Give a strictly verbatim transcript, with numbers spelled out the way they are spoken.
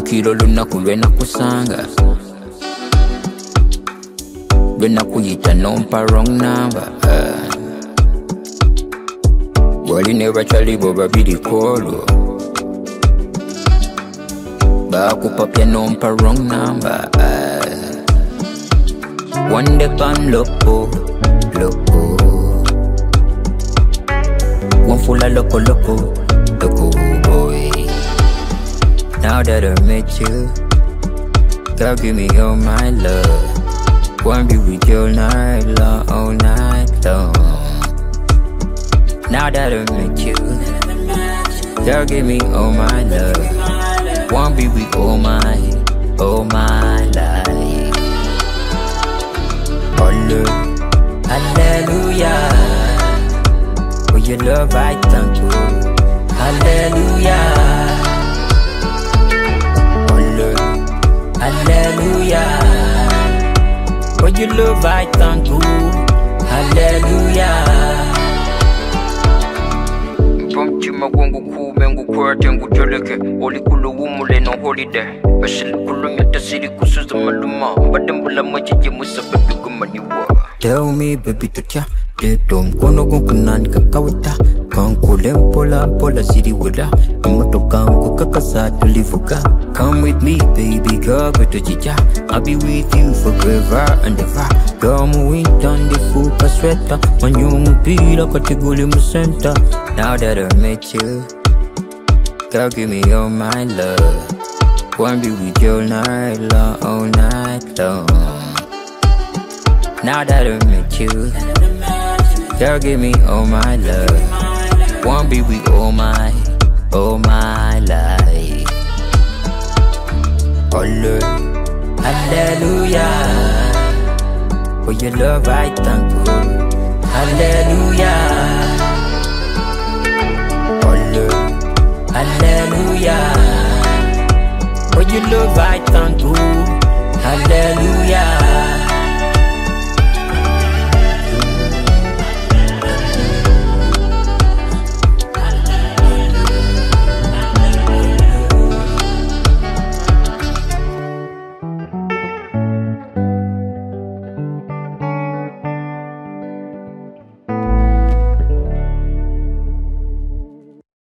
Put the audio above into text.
Jukira olunaku lwe nakusanga, lwe nakuyita nompa wrong number. uh. Wali ne bakyali bo babiri kwolwo, bakupapya nompa wrong number. uh. One day pan loco, loco, one full of loco, loco, loco boy. Now that I met you, girl, give me all my love. Wanna be with you all night long, all night long. Now that I met you, girl, give me all my love. Wanna be with all my, all my life. Hallelujah, for your love I thank you. Hallelujah, hallelujah, for your love I thank you. Hallelujah. Mpamchima wangu kume ngukwate ngutoleke, oli kulu umule no holiday. Bashili kulu nyata siri kusuza maluma, mbadambula majiji musababi kumaniwa. Tell me baby tutia, dedo mkono kunani kakawita. Kankule mpola mpola siri wala, imoto kangu kakasa tulivuka. Come with me baby girl kutujicha, I'll be with you forever and ever. Girl muwinta ndifuka sweater, manyungu pila katiguli musenta. Now that I met you, girl give me all my love. Wanna be with you all night long, all night long. Now that I met you, girl give me all my love. Wanna be with all my, all my life. Hallelujah, for your love I thank you. Hallelujah, hallelujah, for your love I thank you. Hallelujah.